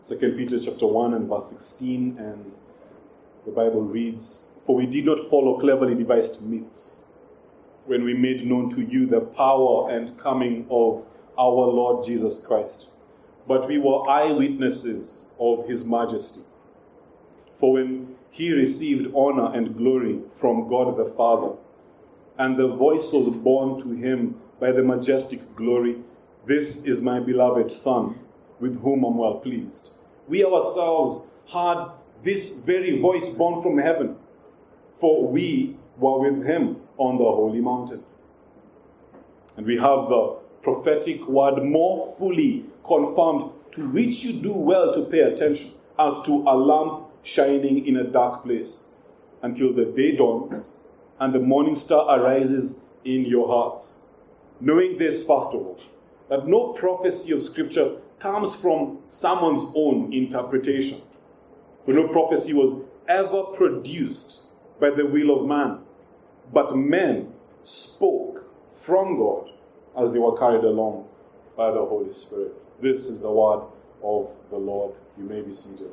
2 Peter chapter 1 and verse 16, and the Bible reads, "For we did not follow cleverly devised myths when we made known to you the power and coming of our Lord Jesus Christ, but we were eyewitnesses of his majesty. For when he received honor and glory from God the Father, and the voice was borne to him by the majestic glory, 'This is my beloved Son, with whom I'm well pleased.' We ourselves had this very voice borne from heaven, for we were with him on the holy mountain." And we have the prophetic word more fully confirmed, to which you do well to pay attention, as to a lamp shining in a dark place, until the day dawns and the morning star arises in your hearts. Knowing this, first of all, that no prophecy of Scripture comes from someone's own interpretation. For no prophecy was ever produced by the will of man, but men spoke from God as they were carried along by the Holy Spirit. This is the word of the Lord. You may be seated.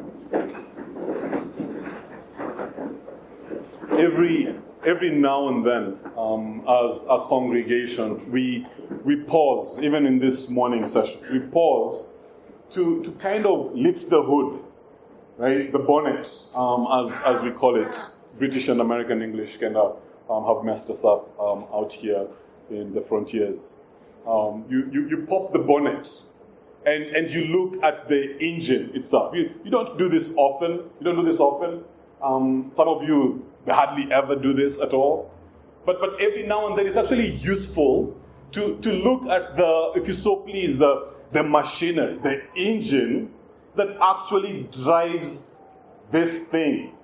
Every now and then, as a congregation, we pause, even in this morning session, we pause to kind of lift the hood, right? The bonnet, as we call it. British and American English kind of have messed us up out here in the frontiers. You pop the bonnet and you look at the engine itself. You don't do this often. You don't do this often. Some of you hardly ever do this at all. But every now and then it's actually useful to look at the, if you so please, the machinery, the engine that actually drives this thing.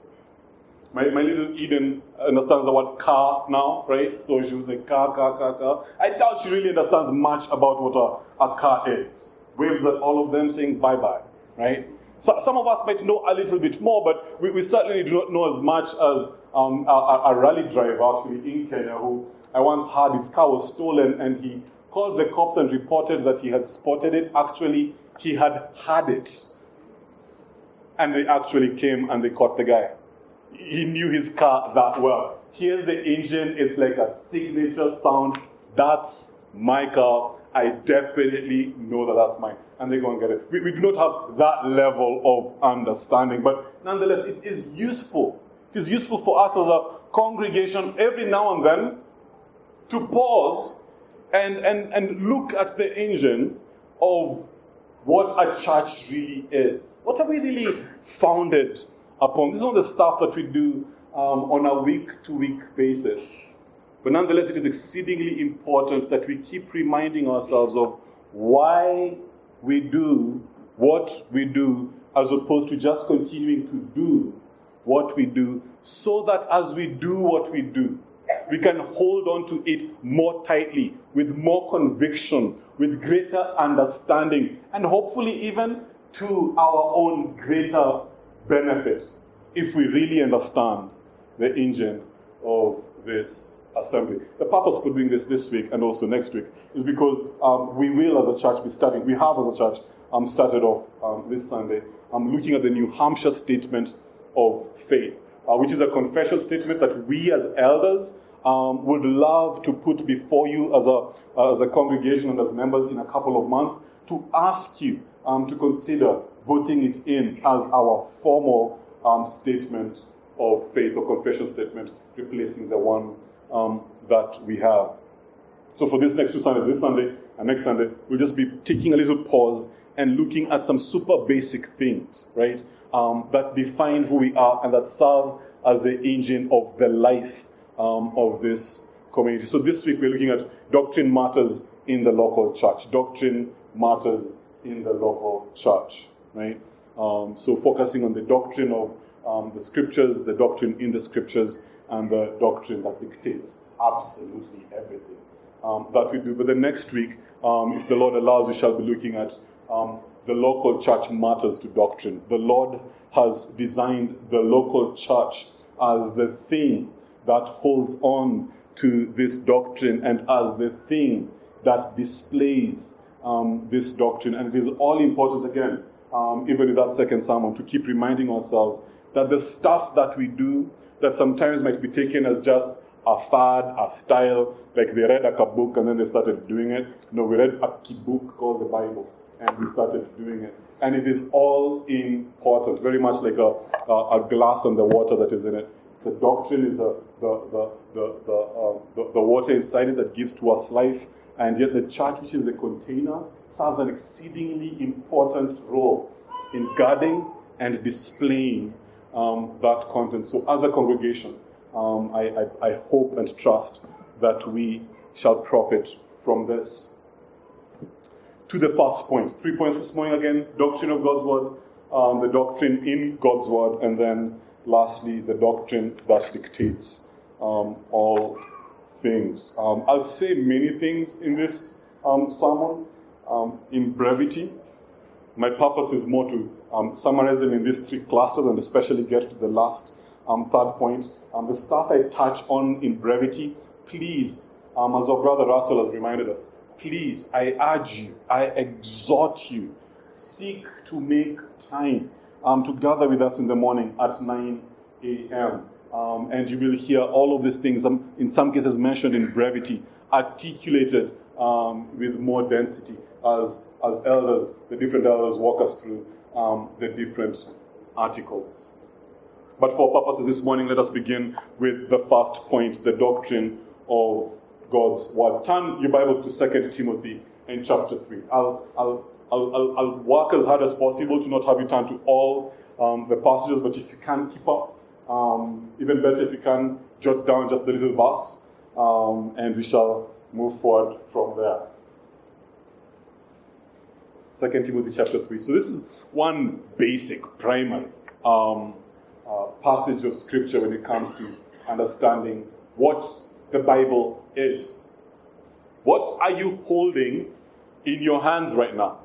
My little Eden understands the word car now, right? So she will say car. I doubt she really understands much about what a car is. Waves at all of them saying bye-bye, right? So, some of us might know a little bit more, but we certainly do not know as much as a rally driver actually in Kenya, who I once heard his car was stolen, and he called the cops and reported that he had spotted it. Actually, he had it. And they actually came and they caught the guy. He knew his car that well. Here's the engine. It's like a signature sound. That's my car. I definitely know that that's mine. And they go and get it. We do not have that level of understanding. But nonetheless, it is useful. It is useful for us as a congregation every now and then to pause and look at the engine of what a church really is. What are we really founded upon? This is all the stuff that we do on a week-to-week basis. But nonetheless, it is exceedingly important that we keep reminding ourselves of why we do what we do, as opposed to just continuing to do what we do, so that as we do what we do, we can hold on to it more tightly, with more conviction, with greater understanding, and hopefully even to our own greater benefit, if we really understand the engine of this assembly. The purpose for doing this week and also next week is because we will as a church be starting, we have as a church started off this Sunday, looking at the New Hampshire Statement of Faith, which is a confession statement that we as elders would love to put before you as a congregation and as members in a couple of months, to ask you to consider voting it in as our formal statement of faith or confession statement, replacing the one that we have. So for this next 2 Sundays, this Sunday and next Sunday, we'll just be taking a little pause and looking at some super basic things, right, that define who we are and that serve as the engine of the life of this community. So this week we're looking at doctrine matters in the local church. Doctrine matters in the local church, right? So focusing on the doctrine of the Scriptures, the doctrine in the Scriptures, and the doctrine that dictates absolutely everything that we do. But the next week, if the Lord allows, we shall be looking at the local church matters to doctrine. The Lord has designed the local church as the thing that holds on to this doctrine and as the thing that displays this doctrine. And it is all important, again, even in that second sermon, to keep reminding ourselves that the stuff that we do, that sometimes might be taken as just a fad, a style, like they read a book and then they started doing it. No, we read a key book called the Bible and we started doing it. And it is all important, very much like a glass and the water that is in it. The doctrine is the water inside it that gives to us life, and yet the church, which is the container, serves an exceedingly important role in guarding and displaying that content. So as a congregation, I hope and trust that we shall profit from this. To the first point. 3 points this morning again: doctrine of God's word, the doctrine in God's word, and then lastly, the doctrine that dictates all things. I'll say many things in this sermon in brevity. My purpose is more to summarize them in these three clusters and especially get to the last third point. The stuff I touch on in brevity, please, as our brother Russell has reminded us, please, I urge you, I exhort you, seek to make time to gather with us in the morning at 9 a.m. And you will hear all of these things, in some cases mentioned in brevity, articulated with more density as elders, the different elders walk us through the different articles. But for purposes this morning, let us begin with the first point, the doctrine of God's word. Turn your Bibles to 2 Timothy in chapter 3. I'll work as hard as possible to not have you turn to all the passages, but if you can keep up, even better if you can jot down just the little verse, and we shall move forward from there. 2 Timothy chapter 3. So this is one basic, primary passage of Scripture when it comes to understanding what the Bible is. What are you holding in your hands right now?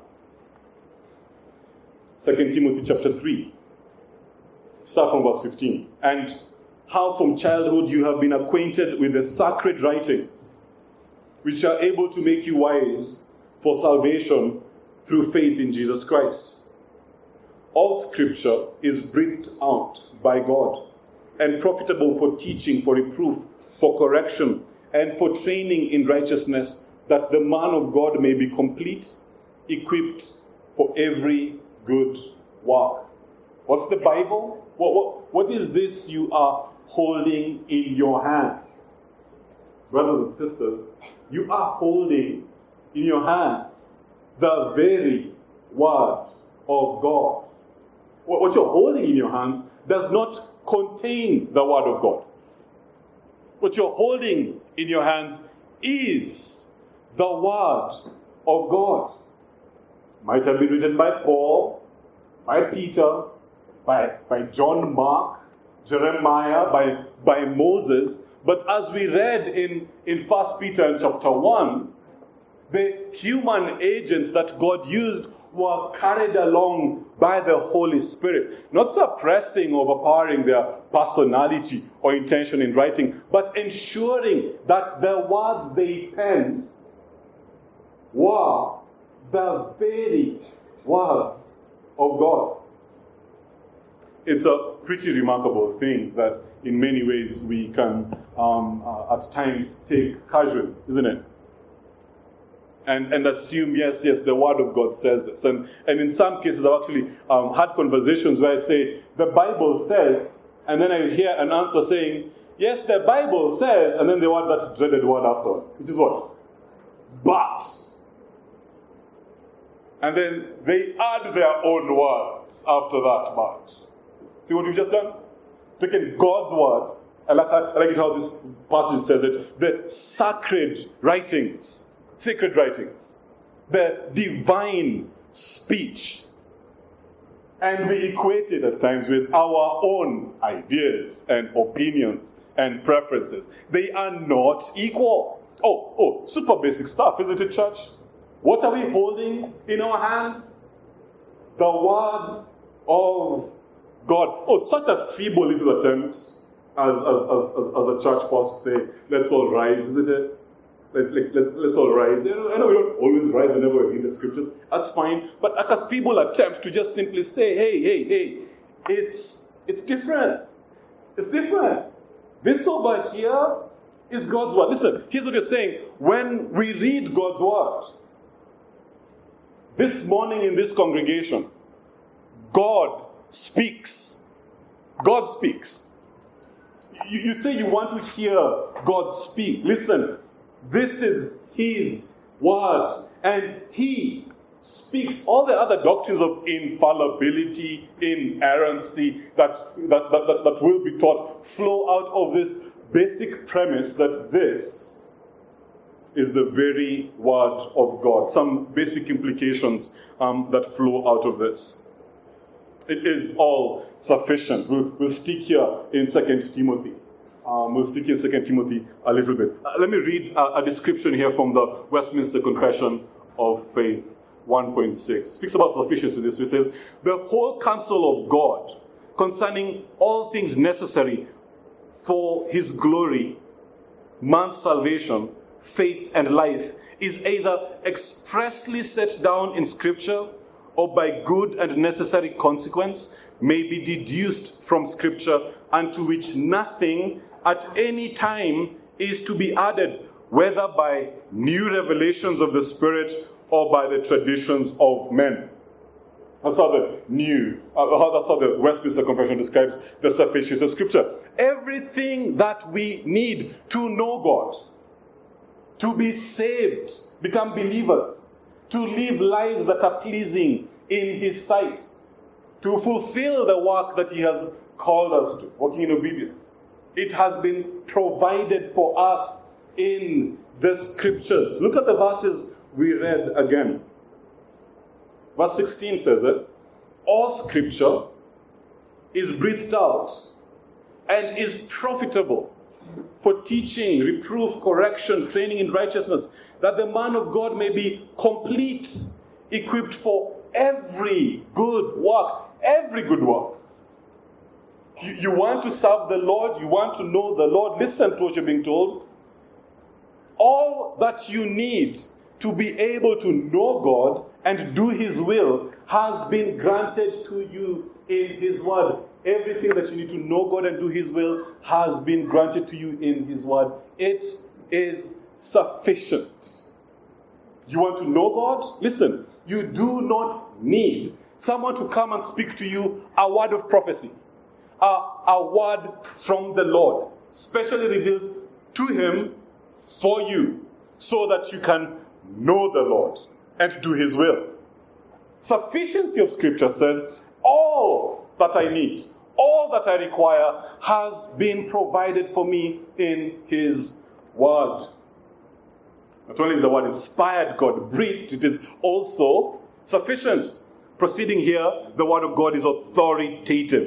2 Timothy chapter 3. Start from verse 15. And how from childhood you have been acquainted with the sacred writings, which are able to make you wise for salvation through faith in Jesus Christ. All Scripture is breathed out by God and profitable for teaching, for reproof, for correction, and for training in righteousness, that the man of God may be complete, equipped for every good work. What's the Bible? What is this you are holding in your hands? Brothers and sisters, you are holding in your hands the very Word of God. What you're holding in your hands does not contain the Word of God. What you're holding in your hands is the Word of God. Might have been written by Paul, by Peter, by John Mark, Jeremiah, by Moses. But as we read in 1 Peter chapter 1, the human agents that God used were carried along by the Holy Spirit, not suppressing or overpowering their personality or intention in writing, but ensuring that the words they penned were the very words of God. It's a pretty remarkable thing that in many ways we can at times take casually, isn't it? And assume, yes, the Word of God says this. And in some cases, I've actually had conversations where I say, the Bible says, and then I hear an answer saying, yes, the Bible says, and then they want that dreaded word afterwards, which is what? But. And then they add their own words after that but. See what we've just done? Taken God's word, I like it how this passage says it, the sacred writings, the divine speech. And we equate it at times with our own ideas and opinions and preferences. They are not equal. Oh, super basic stuff, isn't it, church? What are we holding in our hands? The Word of God. Oh, such a feeble little attempt as a church for us to say, let's all rise, isn't it? Let's all rise. I know we don't always rise whenever we read the scriptures. That's fine. But a feeble attempt to just simply say, hey, it's different. It's different. This over here is God's word. Listen, here's what you're saying. When we read God's word, this morning in this congregation, God speaks. God speaks. You say you want to hear God speak. Listen, this is His word, and He speaks. All the other doctrines of infallibility, inerrancy that will be taught flow out of this basic premise that this is the very word of God. Some basic implications that flow out of this. It is all sufficient. We'll stick here in 2 Timothy. We'll stick in 2 Timothy a little bit. Let me read a description here from the Westminster Confession of Faith 1.6. It speaks about sufficiency. This it says, the whole counsel of God concerning all things necessary for His glory, man's salvation, faith, and life is either expressly set down in Scripture or by good and necessary consequence may be deduced from Scripture, unto which nothing at any time is to be added, whether by new revelations of the Spirit or by the traditions of men. That's how the Westminster Confession describes the sufficiency of Scripture. Everything that we need to know God, to be saved, become believers, to live lives that are pleasing in His sight, to fulfill the work that He has called us to, walking in obedience. It has been provided for us in the Scriptures. Look at the verses we read again. Verse 16 says it. All Scripture is breathed out and is profitable for teaching, reproof, correction, training in righteousness, that the man of God may be complete, equipped for every good work. Every good work. You want to serve the Lord, you want to know the Lord, listen to what you're being told. All that you need to be able to know God and do His will has been granted to you in His word. Everything that you need to know God and do His will has been granted to you in His word. It is sufficient. You want to know God? Listen, you do not need someone to come and speak to you a word of prophecy. A word from the Lord, specially revealed to Him for you, so that you can know the Lord and do His will. Sufficiency of Scripture says, all that I need, all that I require has been provided for me in His word. Not only is the word inspired, God breathed, it is also sufficient. Proceeding here, the word of God is authoritative.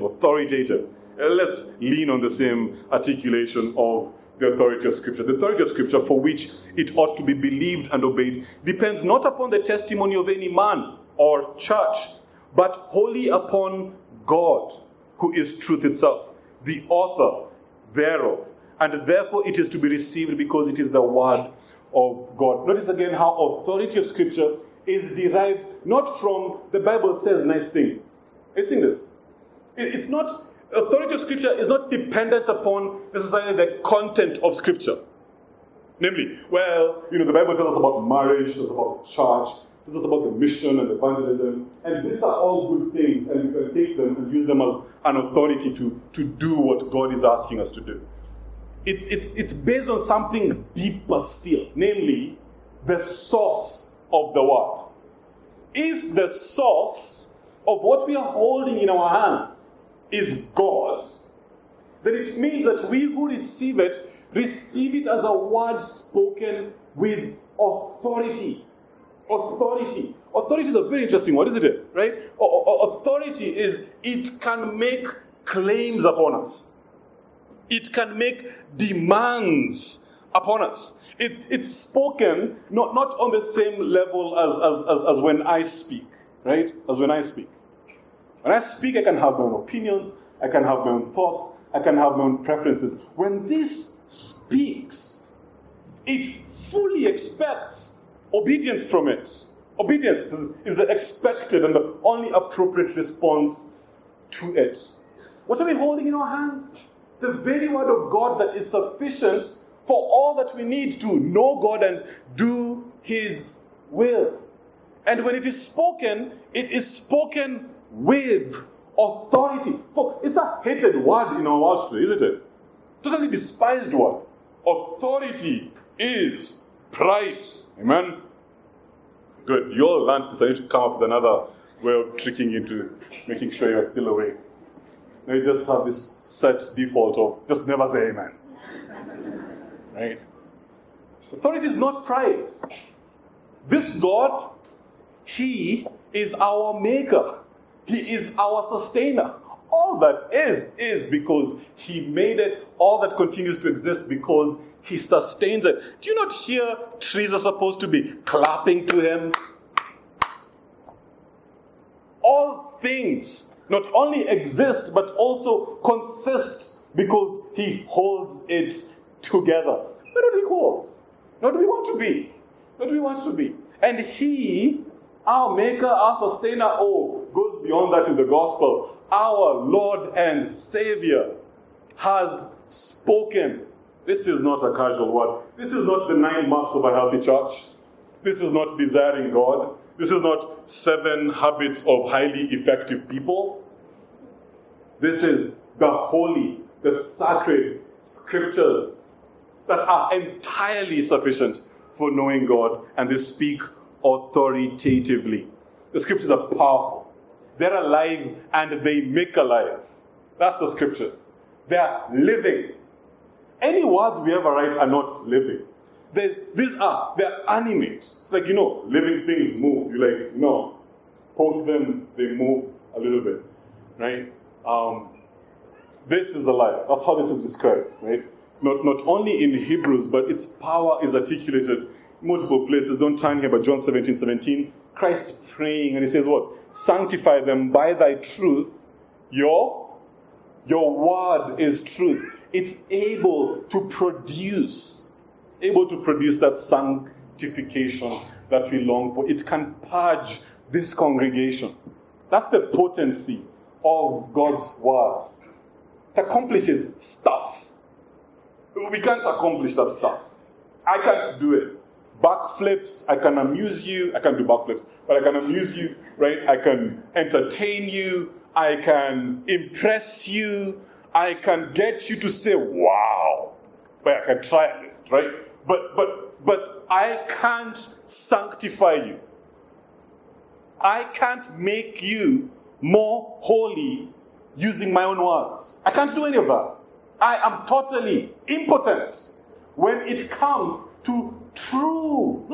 Let's lean on the same articulation of the authority of Scripture. The authority of Scripture, for which it ought to be believed and obeyed, depends not upon the testimony of any man or church, but wholly upon God, who is truth itself, the author thereof. And therefore it is to be received because it is the word of God. Notice again how authority of Scripture is derived not from the Bible says nice things. Are you seeing this? It's not, authority of Scripture is not dependent upon necessarily the content of Scripture. Namely, the Bible tells us about marriage, tells us about church, tells us about the mission and evangelism, and these are all good things, and we can take them and use them as an authority to do what God is asking us to do. It's based on something deeper still, namely the source of the word. If the source of what we are holding in our hands is God, then it means that we who receive it as a word spoken with authority. Authority is a very interesting word, isn't it? Right? Authority is, it can make claims upon us. It can make demands upon us. It's spoken not on the same level as when I speak, right? As when I speak. When I speak, I can have my own opinions, I can have my own thoughts, I can have my own preferences. When this speaks, it fully expects obedience from it. Obedience is the expected and the only appropriate response to it. What are we holding in our hands? The very word of God that is sufficient for all that we need to know God and do His will. And when it is spoken with authority. Folks, it's a hated word in our world today, isn't it? Totally despised word. Authority is pride. Amen? Good. You all learned this. I need to come up with another way of tricking you into making sure you're still awake. Now you just have this set default of just never say amen. Right? Authority is not pride. This God, He is our maker. He is our sustainer. All that is because He made it. All that continues to exist because He sustains it. Do you not hear trees are supposed to be clapping to Him? All things not only exist but also consist because He holds it together. We're not equals. Not do we want to be. Not do we want to be. And He, our Maker, our Sustainer, goes beyond that in the gospel. Our Lord and Savior has spoken. This is not a casual word. This is not the 9 marks of a healthy church. This is not desiring God. This is not 7 habits of highly effective people. This is the holy, the sacred scriptures that are entirely sufficient for knowing God, and they speak authoritatively. The scriptures are powerful. They're alive and they make alive. That's the scriptures. They're living. Any words we ever write are not living. They're animate. It's like, living things move. You poke them, they move a little bit, right? This is alive. That's how this is described, right? Not only in Hebrews, but its power is articulated in multiple places. Don't turn here, but John 17:17. Christ praying, and He says what? Sanctify them by Thy truth. Your word is truth. It's able to produce that sanctification that we long for. It can purge this congregation. That's the potency of God's word. It accomplishes stuff. We can't accomplish that stuff. I can't do it. Backflips, I can amuse you. I can't do backflips, but I can amuse you, right? I can entertain you. I can impress you. I can get you to say, wow. But I can try at least, right? But I can't sanctify you. I can't make you more holy using my own words. I can't do any of that. I am totally impotent when it comes to true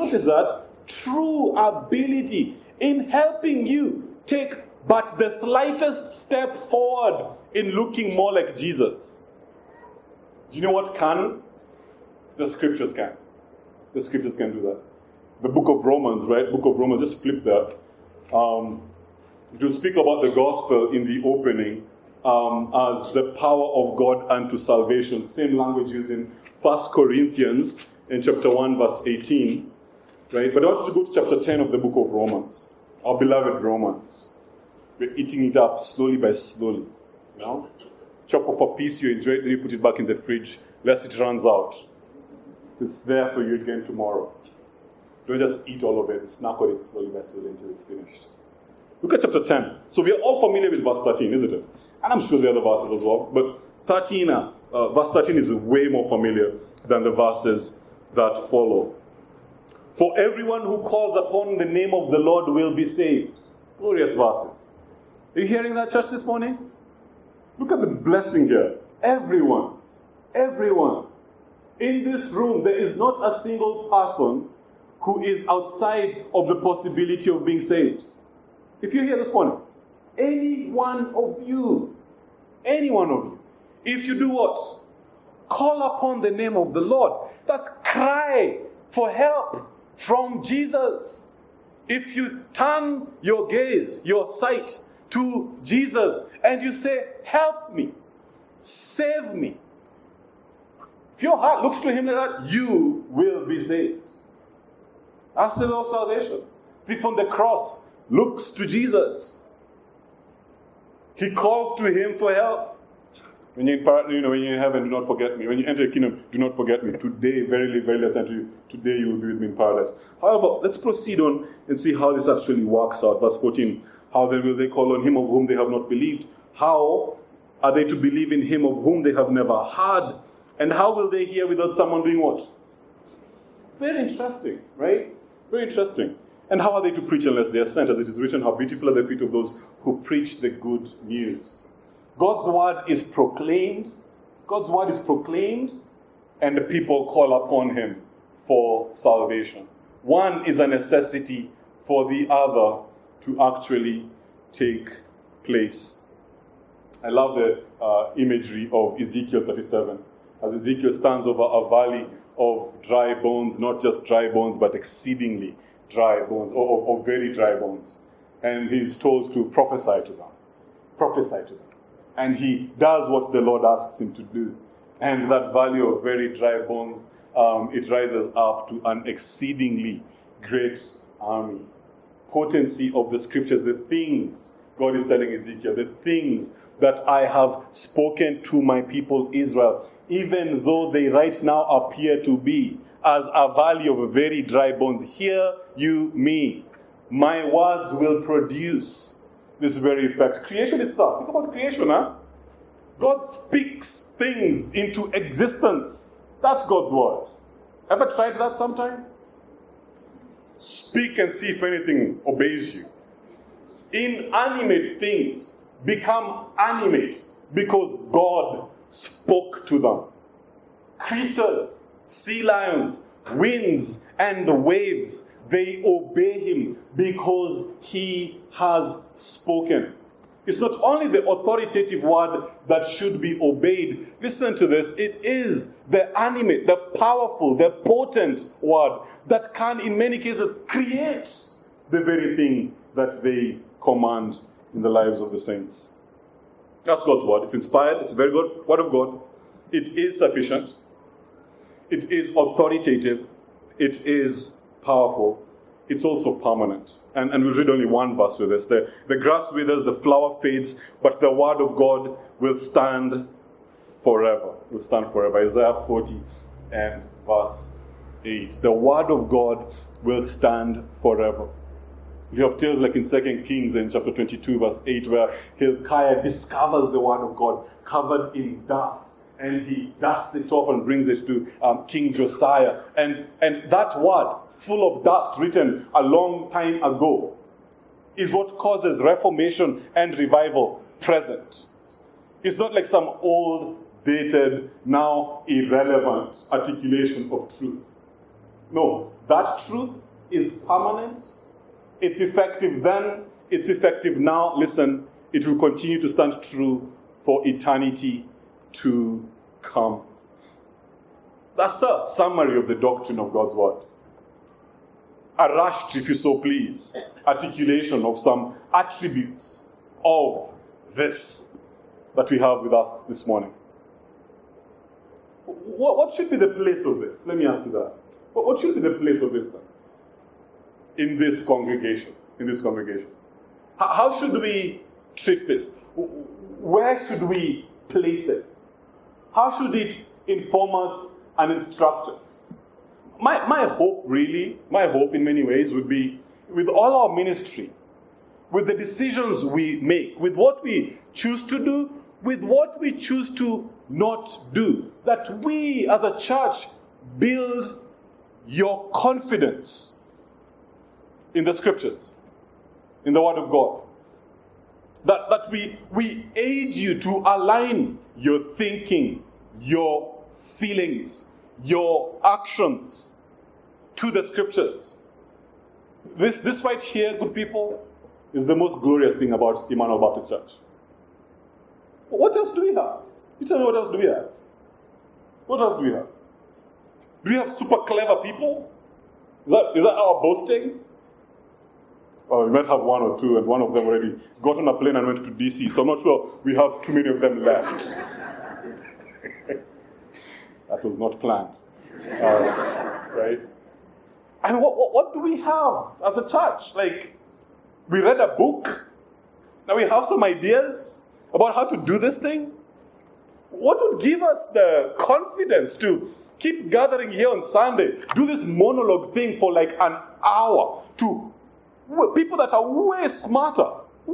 ability in helping you take but the slightest step forward in looking more like Jesus. Do you know what can? The scriptures can. The scriptures can do that. The book of Romans, right? Book of Romans, just flip that. To speak about the gospel in the opening as the power of God unto salvation. Same language used in 1 Corinthians in chapter 1, verse 18. Right? But I want you to go to chapter 10 of the book of Romans. Our beloved Romans. We're eating it up slowly by slowly. Chop off a piece, you enjoy it, then you put it back in the fridge, lest it runs out. It's there for you again tomorrow. Don't just eat all of it, snack on it slowly by slowly until it's finished. Look at chapter 10. So we are all familiar with verse 13, isn't it? And I'm sure the other verses as well. But verse 13 is way more familiar than the verses that follow. For everyone who calls upon the name of the Lord will be saved. Glorious verses. Are you hearing that, church, this morning? Look at the blessing here. Everyone. In this room, there is not a single person who is outside of the possibility of being saved. If you're here this morning, any one of you, if you do what? Call upon the name of the Lord. That's cry for help from Jesus. If you turn your gaze, your sight to Jesus, and you say, help me, save me. If your heart looks to Him like that, you will be saved. That's the Lord's salvation. Thief on the cross looks to Jesus. He calls to him for help. When you're in heaven, do not forget me. When you enter the kingdom, do not forget me. Today, verily, verily, I say unto you, today you will be with me in paradise. However, let's proceed on and see how this actually works out. Verse 14. How then will they call on him of whom they have not believed? How are they to believe in him of whom they have never heard? And how will they hear without someone doing what? Very interesting, right? Very interesting. And how are they to preach unless they are sent? As it is written, how beautiful are the feet of those who preach the good news. God's word is proclaimed. God's word is proclaimed, and the people call upon him for salvation. One is a necessity for the other to actually take place. I love the imagery of Ezekiel 37. As Ezekiel stands over a valley of dry bones, not just dry bones, but exceedingly dry bones, or very dry bones. And he's told to prophesy to them. Prophesy to them. And he does what the Lord asks him to do. And that valley of very dry bones, it rises up to an exceedingly great army. Potency of the scriptures, the things God is telling Ezekiel, the things that I have spoken to my people Israel, even though they right now appear to be as a valley of very dry bones. Hear you me. My words will produce this very effect. Creation itself. Think about creation, huh? God speaks things into existence. That's God's word. Ever tried that sometime? Speak and see if anything obeys you. Inanimate things become animate because God spoke to them. Creatures, sea lions, winds, and waves, they obey him because he has spoken. It's not only the authoritative word that should be obeyed. Listen to this. It is the animate, the powerful, the potent word that can, in many cases, create the very thing that they command in the lives of the saints. That's God's word. It's inspired. It's a very good word of God. It is sufficient. It is authoritative. It is powerful. It's also permanent. And we'll read only one verse with this. The grass withers, the flower fades, but the word of God will stand forever. Will stand forever. Isaiah 40 and verse 8. The word of God will stand forever. You have tales like in 2 Kings in chapter 22 verse 8 where Hilkiah discovers the word of God covered in dust. And he dusts it off and brings it to King Josiah. And that word, full of dust, written a long time ago, is what causes reformation and revival present. It's not like some old, dated, now irrelevant articulation of truth. No, that truth is permanent. It's effective then. It's effective now. Listen, it will continue to stand true for eternity to come. That's a summary of the doctrine of God's word. A rushed, if you so please, articulation of some attributes of this that we have with us this morning. What should be the place of this? Let me ask you that. What should be the place of this then? In this congregation? How should we treat this? Where should we place it? How should it inform us and instruct us? My hope in many ways would be, with all our ministry, with the decisions we make, with what we choose to do, with what we choose to not do, that we as a church build your confidence in the scriptures, in the word of God. That we aid you to align your thinking, your feelings, your actions to the scriptures. This right here, good people, is the most glorious thing about Emmanuel Baptist Church. What else do we have? You tell me, what else do we have? What else do we have? Do we have super clever people? Is that our boasting? Well, we might have one or two, and one of them already got on a plane and went to DC. So I'm not sure we have too many of them left. That was not planned. Right? I mean, what do we have as a church? Like, we read a book. Now we have some ideas about how to do this thing. What would give us the confidence to keep gathering here on Sunday, do this monologue thing for like an hour to people that are way smarter,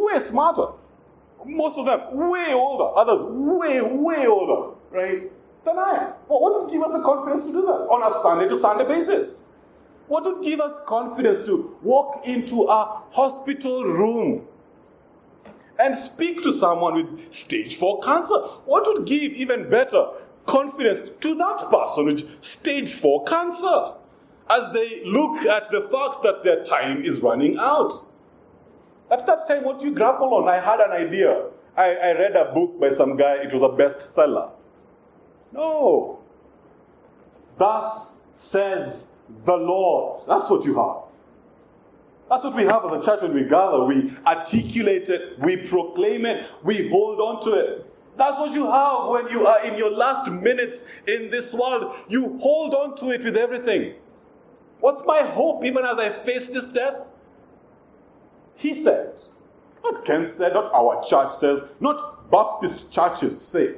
most of them way older, others way older, right, than I am? What would give us the confidence to do that on a Sunday to Sunday basis? What would give us confidence to walk into a hospital room and speak to someone with stage 4 cancer? What would give even better confidence to that person with stage 4 cancer as they look at the fact that their time is running out? At that time, what do you grapple on? I had an idea. I read a book by some guy. It was a bestseller. No. Thus says the Lord. That's what you have. That's what we have as a church when we gather. We articulate it, we proclaim it, we hold on to it. That's what you have when you are in your last minutes in this world. You hold on to it with everything. What's my hope even as I face this death? He said, not Ken said, not our church says, not Baptist churches say.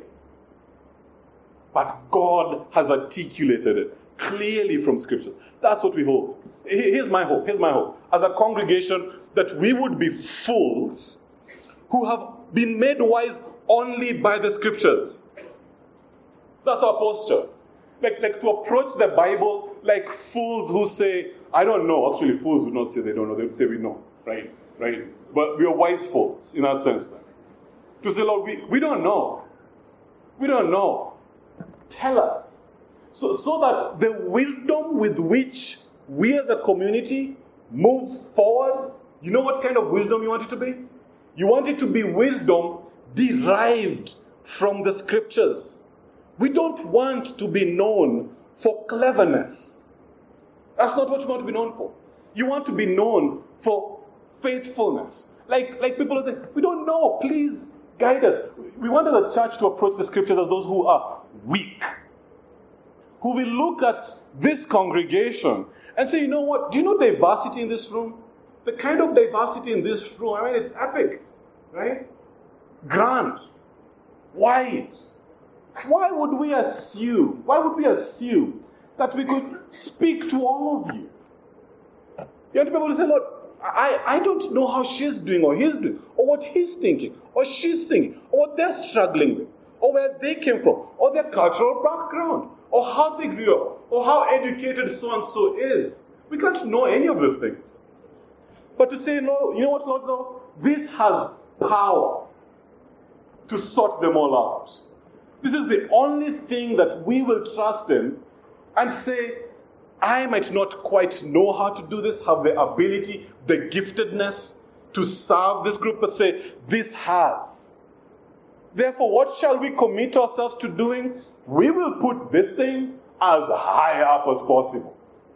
But God has articulated it clearly from scriptures. That's what we hope. Here's my hope. As a congregation, that we would be fools who have been made wise only by the scriptures. That's our posture. Like to approach the Bible like fools who say, I don't know. Actually, fools would not say they don't know. They would say we know. Right? But we are wise fools in that sense. Then. To say, Lord, we don't know. We don't know. Tell us. So that the wisdom with which we as a community move forward, you know what kind of wisdom you want it to be? You want it to be wisdom derived from the scriptures. We don't want to be known for cleverness. That's not what you want to be known for. You want to be known for faithfulness. Like people who say, we don't know, please guide us. We want as a church to approach the scriptures as those who are weak. Who will look at this congregation and say, you know what, do you know diversity in this room? The kind of diversity in this room, I mean, it's epic, right? Grand, wide. Why would we assume that we could speak to all of you? You want to be able to say, Lord, I don't know how she's doing or he's doing, or what he's thinking, or she's thinking, or what they're struggling with, or where they came from, or their cultural background, or how they grew up, or how educated so-and-so is. We can't know any of those things. But to say, no, you know what, Lord, though? This has power to sort them all out. This is the only thing that we will trust in and say, I might not quite know how to do this, have the ability, the giftedness to serve this group, but say, this has. Therefore, what shall we commit ourselves to doing? We will put this thing as high up as possible.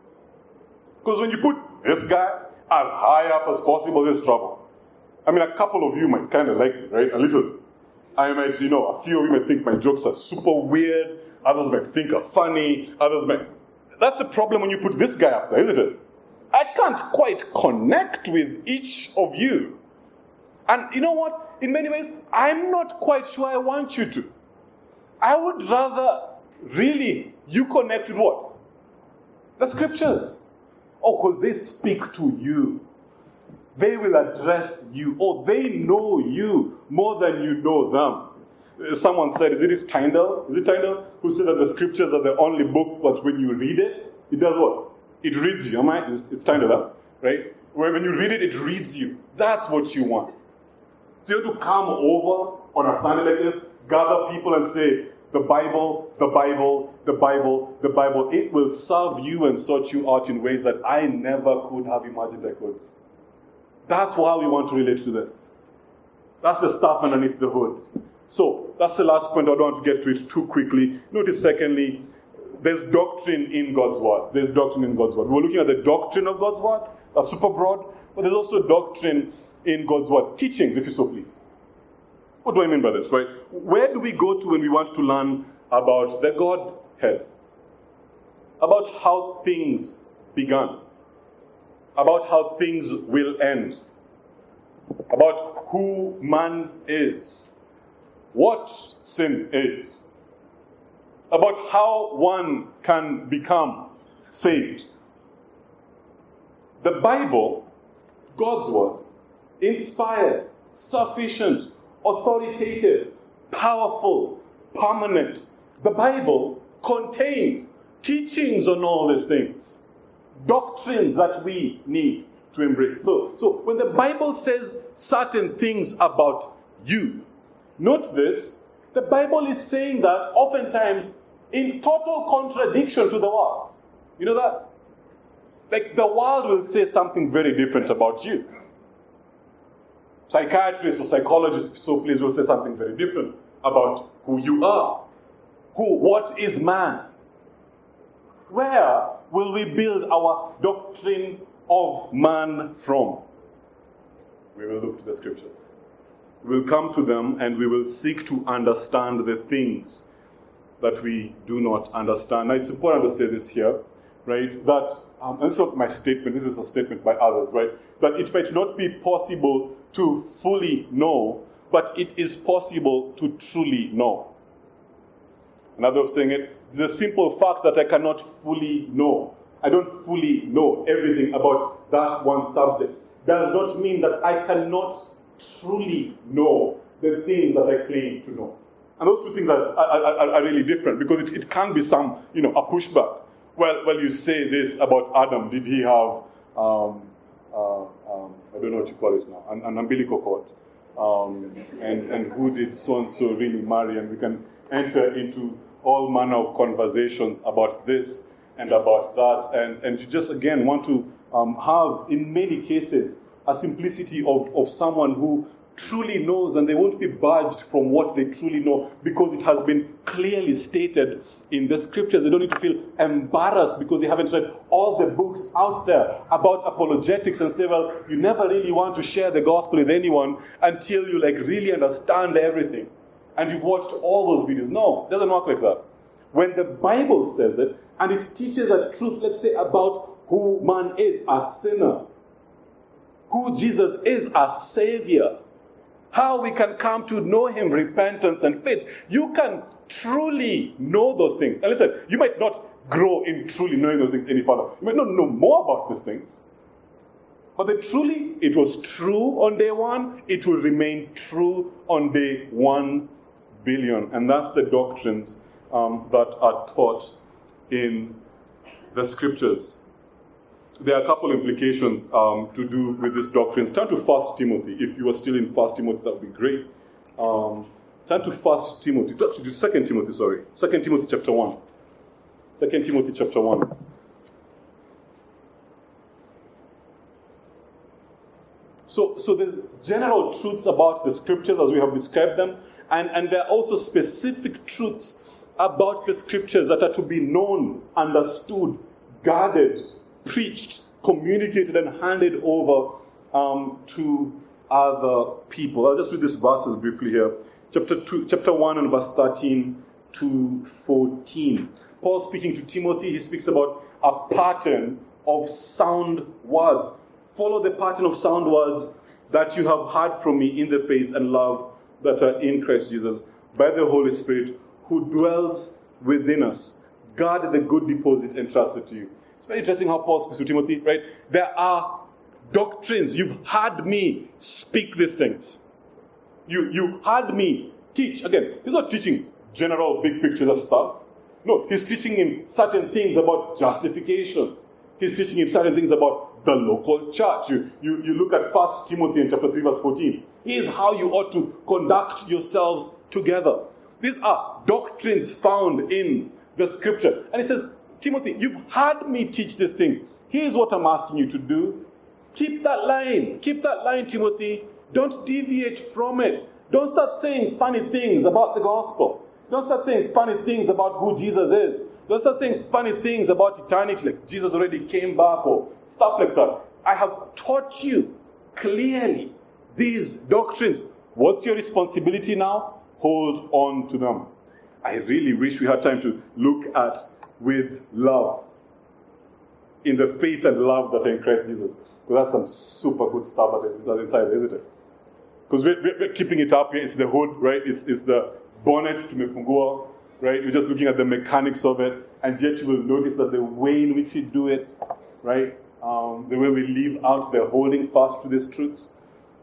Because when you put this guy as high up as possible, there's trouble. I mean, a couple of you might kind of like it, right? A little. I might, a few of you might think my jokes are super weird. Others might think are funny. Others might... That's the problem when you put this guy up there, isn't it? I can't quite connect with each of you. And you know what? In many ways, I'm not quite sure I want you to. I would rather really you connect with what? The scriptures. Oh, because they speak to you. They will address you. Oh, they know you more than you know them. Someone said, is it Tyndale? Is it Tyndale who said that the scriptures are the only book, but when you read it, it does what? It reads you. Am I? It's Tyndale, right? When you read it, it reads you. That's what you want. So you have to come over on a Sunday like this, gather people and say, the Bible, the Bible, the Bible, the Bible. It will serve you and sort you out in ways that I never could have imagined I could. That's why we want to relate to this. That's the stuff underneath the hood. So, that's the last point. I don't want to get to it too quickly. Notice, secondly, there's doctrine in God's Word. There's doctrine in God's Word. We're looking at the doctrine of God's Word. That's super broad. But there's also doctrine in God's Word. Teachings, if you so please. What do I mean by this, right? Where do we go to when we want to learn about the Godhead? About how things began. about how things will end, about who man is, what sin is, about how one can become saved. The Bible, God's word, inspired, sufficient, authoritative, powerful, permanent. The Bible contains teachings on all these things, doctrines that we need to embrace. So when the Bible says certain things about you, note this, the Bible is saying that oftentimes in total contradiction to the world. You know that? Like the world will say something very different about you. Psychiatrists or psychologists, so please, will say something very different about who you are. What is man? Where will we build our doctrine of man from? We will look to the scriptures. We will come to them and we will seek to understand the things that we do not understand. Now, it's important to say this here, right? That, and this is not my statement, this is a statement by others, right? That it might not be possible to fully know, but it is possible to truly know. Another way of saying it, it's a simple fact that I cannot fully know. I don't fully know everything about that one subject. Does not mean that I cannot truly know the things that I claim to know. And those two things are really different, because it can be some, a pushback. Well, you say this about Adam. Did he have, I don't know what you call it now, an umbilical cord? And who did so-and-so really marry? And we can enter into all manner of conversations about this and about that. And you just, again, want to have, in many cases, a simplicity of someone who truly knows, and they won't be budged from what they truly know because it has been clearly stated in the scriptures. They don't need to feel embarrassed because they haven't read all the books out there about apologetics and say, well, you never really want to share the gospel with anyone until you really understand everything and you've watched all those videos. No, it doesn't work like that. When the Bible says it and it teaches a truth, let's say, about who man is, a sinner, who Jesus is, a savior, how we can come to know him, repentance and faith. You can truly know those things. And listen, you might not grow in truly knowing those things any further. You might not know more about these things. But it was true on day one, it will remain true on day 1 billion. And that's the doctrines that are taught in the scriptures. There are a couple implications to do with these doctrines. Turn to 1 Timothy. If you are still in 1 Timothy, that would be great. Turn to 1 Timothy. Actually, 2 Timothy, sorry. 2 Timothy chapter 1. 2 Timothy chapter 1. So there's general truths about the scriptures as we have described them. And there are also specific truths about the scriptures that are to be known, understood, guarded, preached, communicated, and handed over to other people. I'll just read these verses briefly here. Chapter 1 and verse 13 to 14. Paul speaking to Timothy, he speaks about a pattern of sound words. Follow the pattern of sound words that you have heard from me in the faith and love that are in Christ Jesus, by the Holy Spirit, who dwells within us. Guard the good deposit entrusted to you. It's very interesting how Paul speaks to Timothy, right? There are doctrines. You've heard me speak these things. You heard me teach. Again, he's not teaching general big pictures of stuff. No, he's teaching him certain things about justification. He's teaching him certain things about the local church. You look at 1 Timothy in chapter 3 verse 14. Here's how you ought to conduct yourselves together. These are doctrines found in the scripture. And he says, Timothy, you've heard me teach these things. Here's what I'm asking you to do. Keep that line. Keep that line, Timothy. Don't deviate from it. Don't start saying funny things about the gospel. Don't start saying funny things about who Jesus is. Don't start saying funny things about eternity, like Jesus already came back or stuff like that. I have taught you clearly these doctrines. What's your responsibility now? Hold on to them. I really wish we had time to look at with love, in the faith and love that are in Christ Jesus. Because that's some super good stuff that's inside, isn't it? Because we're keeping it up here. It's the hood, right? It's the bonnet to Mefungua, right? You're just looking at the mechanics of it, and yet you will notice that the way in which we do it, right? The way we live out the holding fast to these truths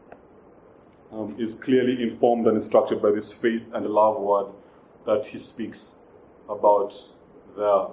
is clearly informed and instructed by this faith and love word that he speaks about there.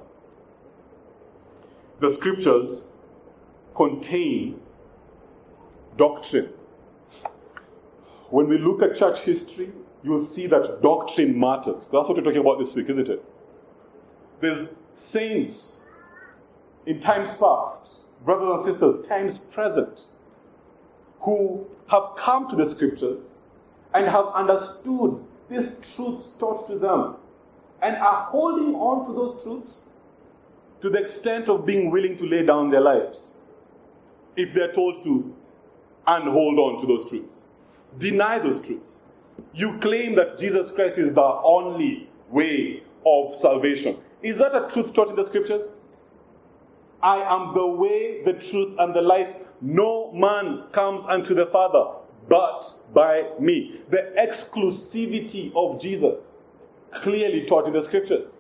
The scriptures contain doctrine. When we look at church history, you'll see that doctrine matters. That's what we're talking about this week, isn't it? There's saints in times past, brothers and sisters, times present, who have come to the scriptures and have understood these truths taught to them and are holding on to those truths to the extent of being willing to lay down their lives if they're told to, and hold on to those truths. Deny those truths. You claim that Jesus Christ is the only way of salvation. Is that a truth taught in the scriptures? I am the way, the truth, and the life. No man comes unto the Father but by me. The exclusivity of Jesus, clearly taught in the scriptures.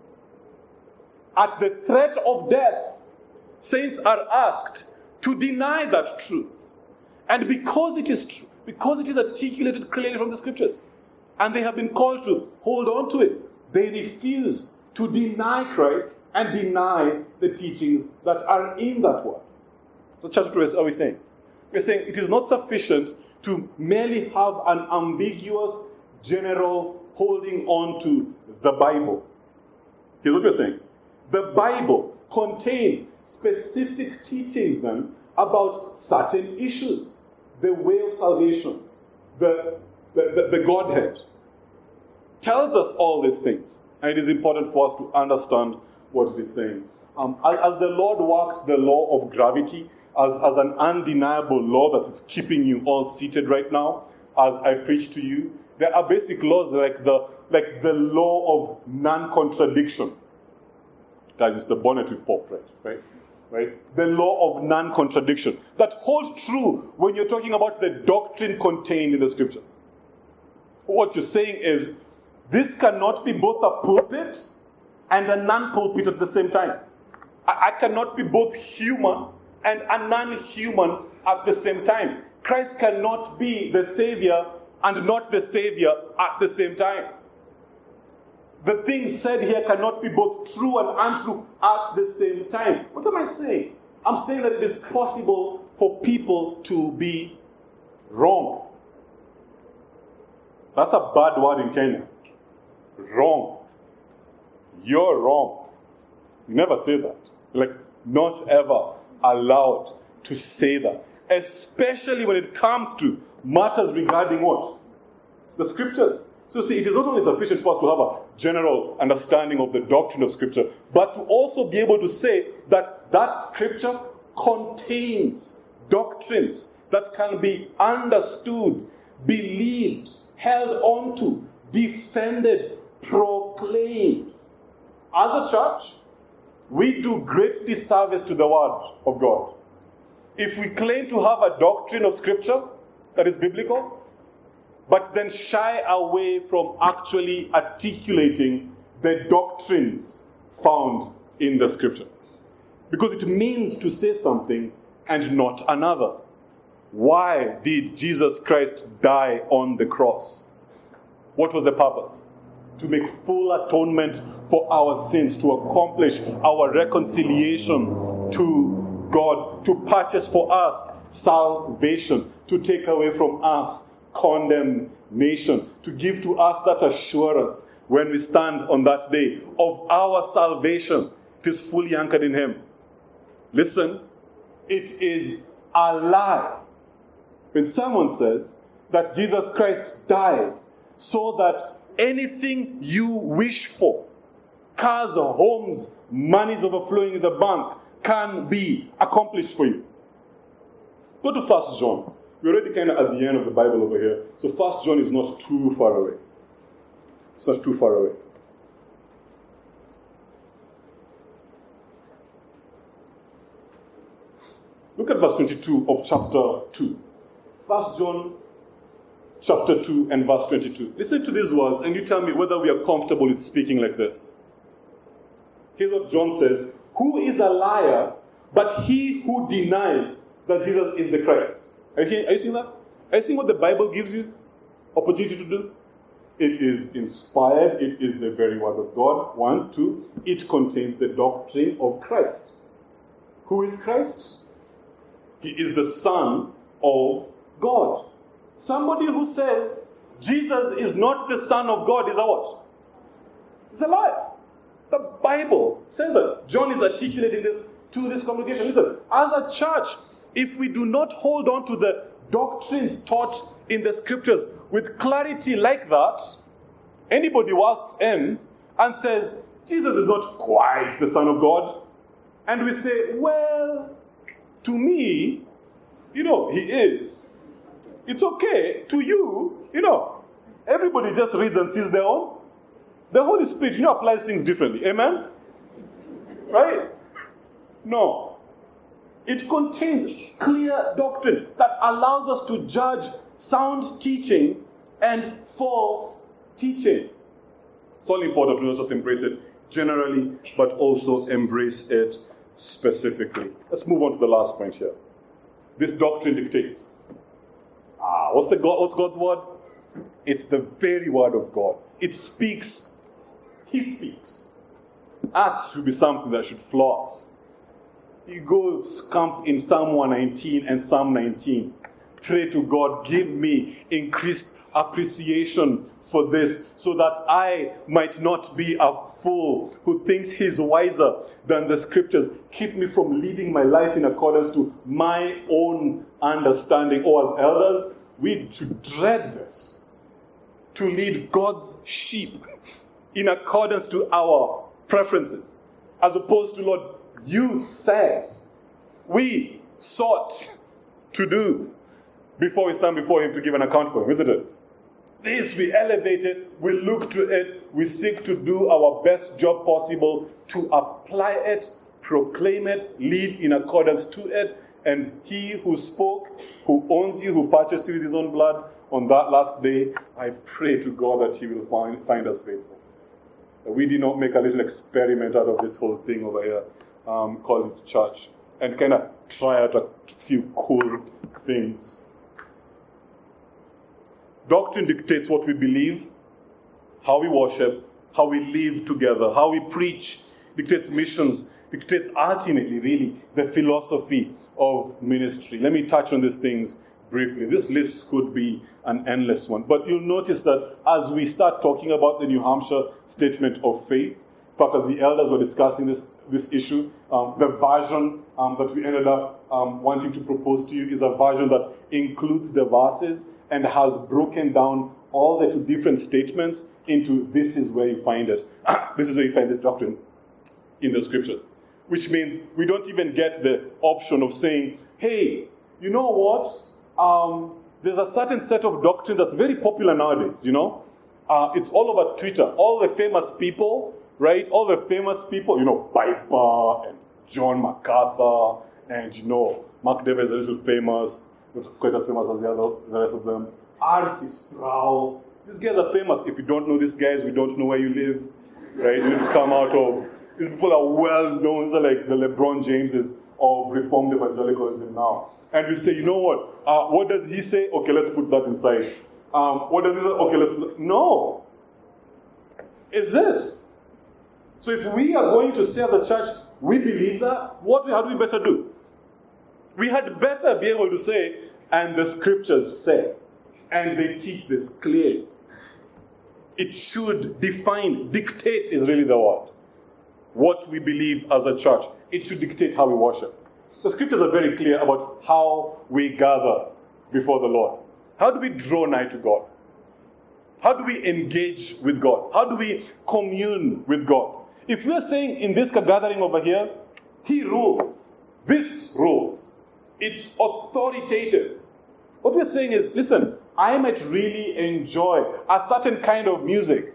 At the threat of death, saints are asked to deny that truth. And because it is true, because it is articulated clearly from the scriptures, and they have been called to hold on to it, they refuse to deny Christ and deny the teachings that are in that word. So, church, what are we saying? We're saying it is not sufficient to merely have an ambiguous, general holding on to the Bible. Here's what we're saying. The Bible contains specific teachings then about certain issues. The way of salvation, the Godhead, tells us all these things. And it is important for us to understand what it is saying. As the Lord worked the law of gravity as an undeniable law that is keeping you all seated right now, as I preach to you, there are basic laws like the law of non-contradiction. Guys, it's the bonnet we've popped, right? The law of non-contradiction. That holds true when you're talking about the doctrine contained in the scriptures. What you're saying is, this cannot be both a pulpit and a non-pulpit at the same time. I cannot be both human and a non-human at the same time. Christ cannot be the Savior and not the Savior at the same time. The things said here cannot be both true and untrue at the same time. What am I saying? I'm saying that it is possible for people to be wrong. That's a bad word in Kenya. Wrong. You're wrong. You never say that. Like, not ever allowed to say that. Especially when it comes to matters regarding what? The scriptures. So see, it is not only sufficient for us to have a general understanding of the doctrine of Scripture, but to also be able to say that that Scripture contains doctrines that can be understood, believed, held onto, defended, proclaimed. As a church, we do great disservice to the Word of God. If we claim to have a doctrine of Scripture that is biblical, but then shy away from actually articulating the doctrines found in the scripture. Because it means to say something and not another. Why did Jesus Christ die on the cross? What was the purpose? To make full atonement for our sins, to accomplish our reconciliation to God, to purchase for us salvation, to take away from us condemnation, to give to us that assurance when we stand on that day of our salvation. It is fully anchored in Him. Listen, it is a lie when someone says that Jesus Christ died so that anything you wish for, cars, homes, monies overflowing in the bank, can be accomplished for you. Go to 1 John. We're already kind of at the end of the Bible over here. So 1 John is not too far away. It's not too far away. Look at verse 22 of chapter 2. 1 John chapter 2 and verse 22. Listen to these words and you tell me whether we are comfortable with speaking like this. Here's what John says. Who is a liar but he who denies that Jesus is the Christ? Are you seeing that? Are you seeing what the Bible gives you opportunity to do? It is inspired. It is the very word of God. 1, 2. It contains the doctrine of Christ. Who is Christ? He is the Son of God. Somebody who says Jesus is not the Son of God is a what? It's a liar. The Bible says that. John is articulating this to this congregation. Listen, as a church, if we do not hold on to the doctrines taught in the scriptures with clarity like that, anybody walks in and says, Jesus is not quite the Son of God. And we say, well, to me, he is. It's okay. To you, everybody just reads and sees their own. The Holy Spirit, applies things differently. Amen? Right? No. It contains clear doctrine that allows us to judge sound teaching and false teaching. It's all important to not just embrace it generally, but also embrace it specifically. Let's move on to the last point here. This doctrine dictates. What's God's word? It's the very word of God. It speaks. He speaks. That should be something that should floor us. You go camp in Psalm 119 and Psalm 19. Pray to God, give me increased appreciation for this, so that I might not be a fool who thinks he's wiser than the scriptures. Keep me from living my life in accordance to my own understanding. Or as elders, we should dread this. To lead God's sheep in accordance to our preferences. As opposed to, Lord, you said, we sought to do before we stand before Him to give an account for Him, isn't it? This we elevate it, we look to it, we seek to do our best job possible to apply it, proclaim it, lead in accordance to it, and He who spoke, who owns you, who purchased you with His own blood, on that last day, I pray to God that He will find us faithful. That we did not make a little experiment out of this whole thing over here, called it church, and kind of try out a few cool things. Doctrine dictates what we believe, how we worship, how we live together, how we preach, dictates missions, dictates ultimately, really, the philosophy of ministry. Let me touch on these things briefly. This list could be an endless one. But you'll notice that as we start talking about the New Hampshire Statement of Faith, in fact, as the elders were discussing this issue, the version that we ended up wanting to propose to you is a version that includes the verses and has broken down all the two different statements into this is where you find it. This is where you find this doctrine in the scriptures. Which means we don't even get the option of saying, hey, you know what? There's a certain set of doctrines that's very popular nowadays, It's all over Twitter. All the famous people, right? All the famous people, Piper and John MacArthur and, Mark Davis is a little famous, not quite as famous as the rest of them. R.C. Sproul. These guys are famous. If you don't know these guys, we don't know where you live, right? You need to come out of... These people are well known. They're like the LeBron Jameses of Reformed evangelicalism now. And we say, you know what? What does he say? Okay, let's put that inside. What does he say? Okay, let's... No. It's this. So if we are going to say as a church, we believe that, how do we better do? We had better be able to say, and the scriptures say, and they teach this clearly. It should define, dictate is really the word. What we believe as a church. It should dictate how we worship. The scriptures are very clear about how we gather before the Lord. How do we draw nigh to God? How do we engage with God? How do we commune with God? If we are saying in this gathering over here, He rules, this rules, it's authoritative. What we're saying is, listen, I might really enjoy a certain kind of music,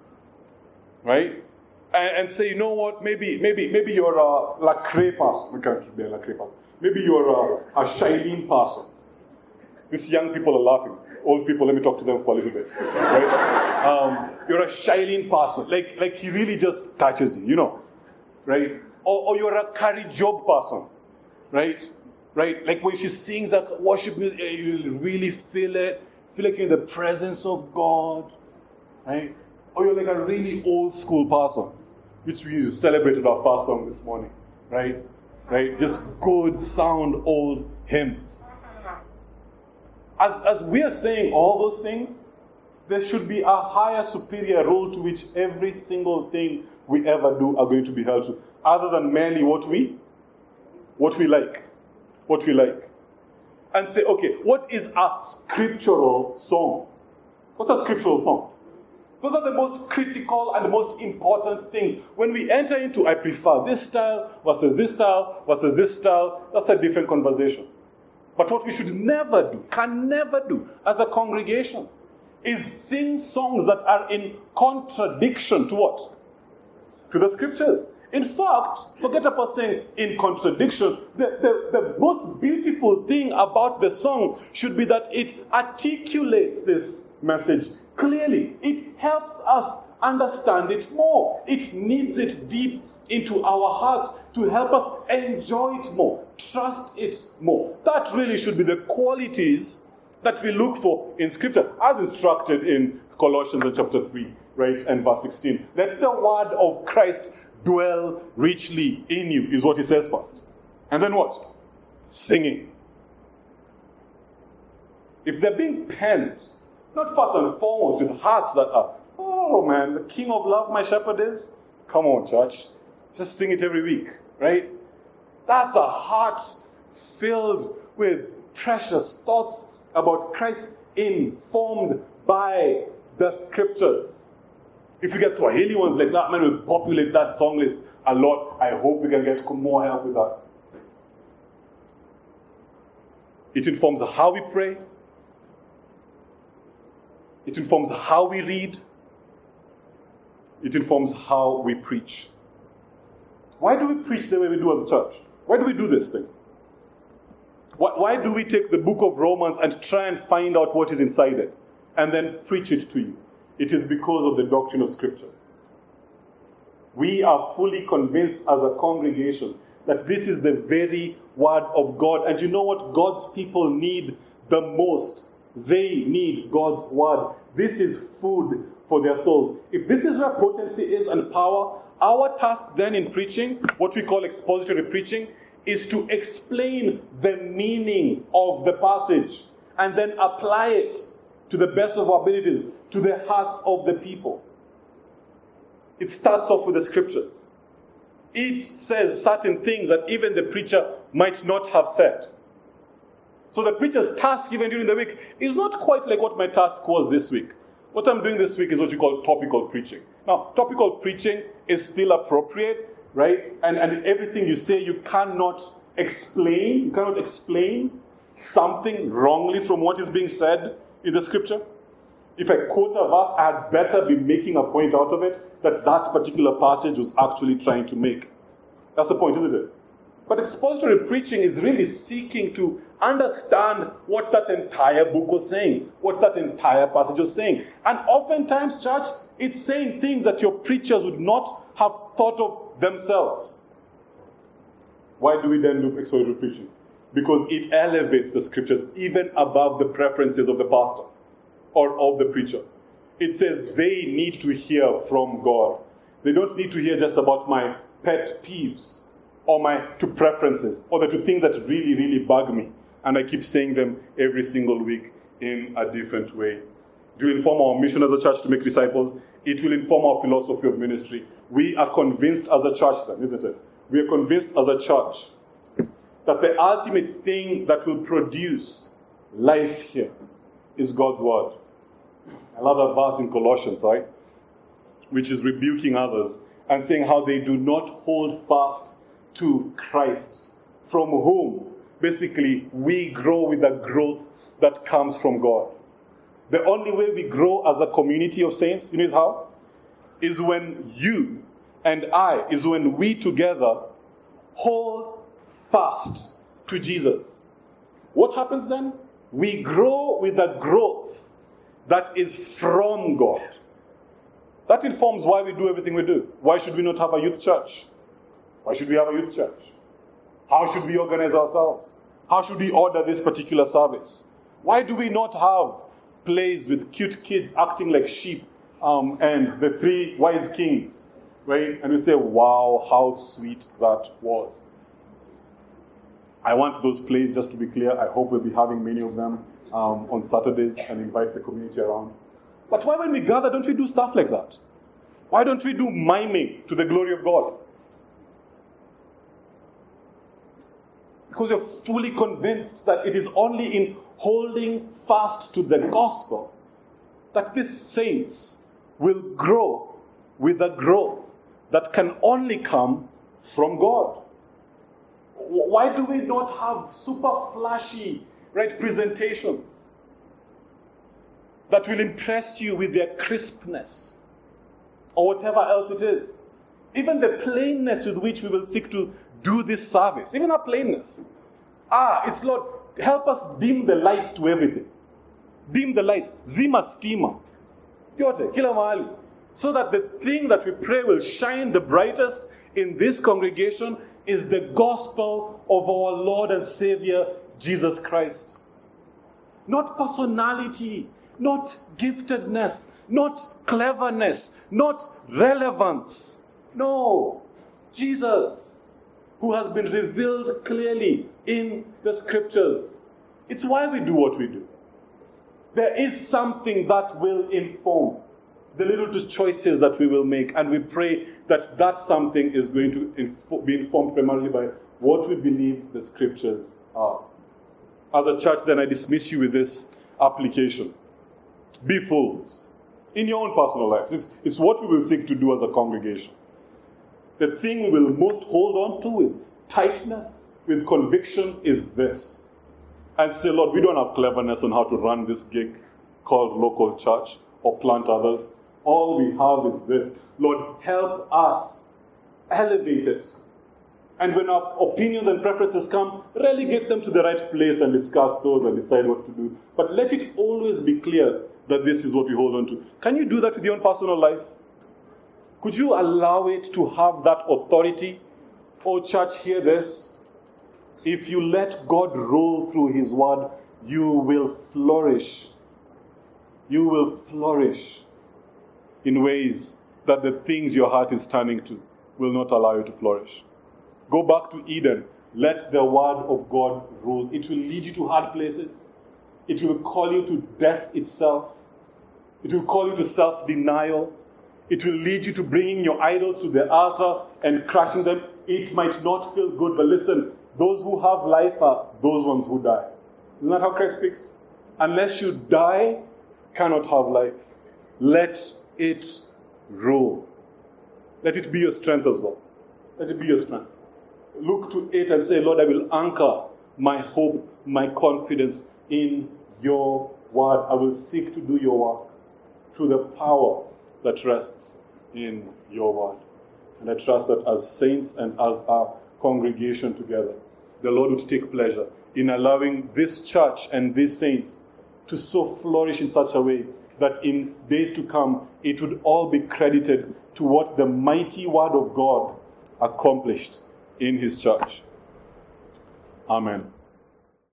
right? And say, you know what, maybe you're a Lacrae pastor. We can't be a Lacrae pastor. Maybe you're a Shailene person. These young people are laughing. Old people, let me talk to them for a little bit. Right? You're a Shailene person. Like he really just touches you, you know. Right? Or you're a Carrie Job person. Right? Right? Like when she sings that worship music, you really feel it. Feel like you're in the presence of God. Right? Or you're like a really old school person, which we celebrated our first song this morning. Right? Right? Just good sound old hymns. As we are saying all those things, there should be a higher, superior role to which every single thing we ever do are going to be held to, other than merely what we like. What we like. And say, okay, what is a scriptural song? What's a scriptural song? Those are the most critical and the most important things. When we enter into, I prefer this style versus this style versus this style, that's a different conversation. But what we should never do, can never do as a congregation, is sing songs that are in contradiction to what? To the scriptures. In fact, forget about saying in contradiction. The most beautiful thing about the song should be that it articulates this message clearly. It helps us understand it more. It kneads it deep into our hearts to help us enjoy it more, trust it more. That really should be the qualities that we look for in Scripture, as instructed in Colossians chapter 3, right, and verse 16. Let the word of Christ dwell richly in you, is what he says first. And then what? Singing. If they're being penned, not first and foremost with hearts that are, oh man, the King of love my shepherd is, come on church, just sing it every week, right? That's a heart filled with precious thoughts about Christ, informed by the scriptures. If you get Swahili ones like that, man, will populate that song list a lot. I hope we can get more help with that. It informs how we pray. It informs how we read. It informs how we preach. Why do we preach the way we do as a church? Why do we do this thing? Why do we take the book of Romans and try and find out what is inside it and then preach it to you? It is because of the doctrine of Scripture. We are fully convinced as a congregation that this is the very word of God. And you know what God's people need the most? They need God's word. This is food for their souls. If this is where potency is and power, our task then in preaching, what we call expository preaching, is to explain the meaning of the passage and then apply it to the best of our abilities, to the hearts of the people. It starts off with the scriptures. It says certain things that even the preacher might not have said. So the preacher's task even during the week is not quite like what my task was this week. What I'm doing this week is what you call topical preaching. Now, topical preaching is still appropriate, right? And everything you say, you cannot explain. You cannot explain something wrongly from what is being said in the scripture. If I quote a verse, I had better be making a point out of it that particular passage was actually trying to make. That's the point, isn't it? But expository preaching is really seeking to understand what that entire book was saying, what that entire passage was saying. And oftentimes, church, it's saying things that your preachers would not have thought of themselves. Why do we then do expository preaching? Because it elevates the scriptures even above the preferences of the pastor or of the preacher. It says they need to hear from God. They don't need to hear just about my pet peeves or my two preferences or the two things that really, really bug me. And I keep saying them every single week in a different way. It will inform our mission as a church to make disciples. It will inform our philosophy of ministry. We are convinced as a church then, isn't it? We are convinced as a church that the ultimate thing that will produce life here is God's word. I love that verse in Colossians, right? Which is rebuking others and saying how they do not hold fast to Christ, from whom basically we grow with the growth that comes from God. The only way we grow as a community of saints, you know how? Is when you and I, is when we together hold fast to Jesus. What happens then? We grow with a growth that is from God. That informs why we do everything we do. Why should we not have a youth church? Why should we have a youth church? How should we organize ourselves? How should we order this particular service? Why do we not have plays with cute kids acting like sheep and the three wise kings? Right? And we say, wow, how sweet that was. I want those plays, just to be clear. I hope we'll be having many of them on Saturdays and invite the community around. But why, when we gather, don't we do stuff like that? Why don't we do miming to the glory of God? Because you're fully convinced that it is only in holding fast to the gospel that these saints will grow with a growth that can only come from God. Why do we not have super flashy, right, presentations that will impress you with their crispness or whatever else it is? Even the plainness with which we will seek to do this service, even our plainness. It's Lord, help us dim the lights to everything. Dim the lights. Zima steamer. Yote, kila mahali. So that the thing that we pray will shine the brightest in this congregation is the gospel of our Lord and Savior, Jesus Christ. Not personality, not giftedness, not cleverness, not relevance. No, Jesus, who has been revealed clearly in the scriptures. It's why we do what we do. There is something that will inform the little choices that we will make, and we pray that that something is going to be informed primarily by what we believe the scriptures are. As a church, then, I dismiss you with this application. Be fools in your own personal lives. It's what we will seek to do as a congregation. The thing we will most hold on to with tightness, with conviction, is this. And say, Lord, we don't have cleverness on how to run this gig called local church or plant others. All we have is this. Lord, help us elevate it. And when our opinions and preferences come, relegate them to the right place and discuss those and decide what to do. But let it always be clear that this is what we hold on to. Can you do that with your own personal life? Could you allow it to have that authority? Oh, church, hear this. If you let God roll through His word, you will flourish. You will flourish in ways that the things your heart is turning to will not allow you to flourish. Go back to Eden. Let the word of God rule. It will lead you to hard places. It will call you to death itself. It will call you to self-denial. It will lead you to bringing your idols to the altar and crushing them. It might not feel good, but listen, those who have life are those ones who die. Isn't that how Christ speaks? Unless you die, cannot have life. Let it rule. Let it be your strength as well. Let it be your strength. Look to it and say, Lord, I will anchor my hope, my confidence in your word. I will seek to do your work through the power that rests in your word. And I trust that as saints and as our congregation together, the Lord would take pleasure in allowing this church and these saints to so flourish in such a way that in days to come, it would all be credited to what the mighty word of God accomplished in His church. Amen.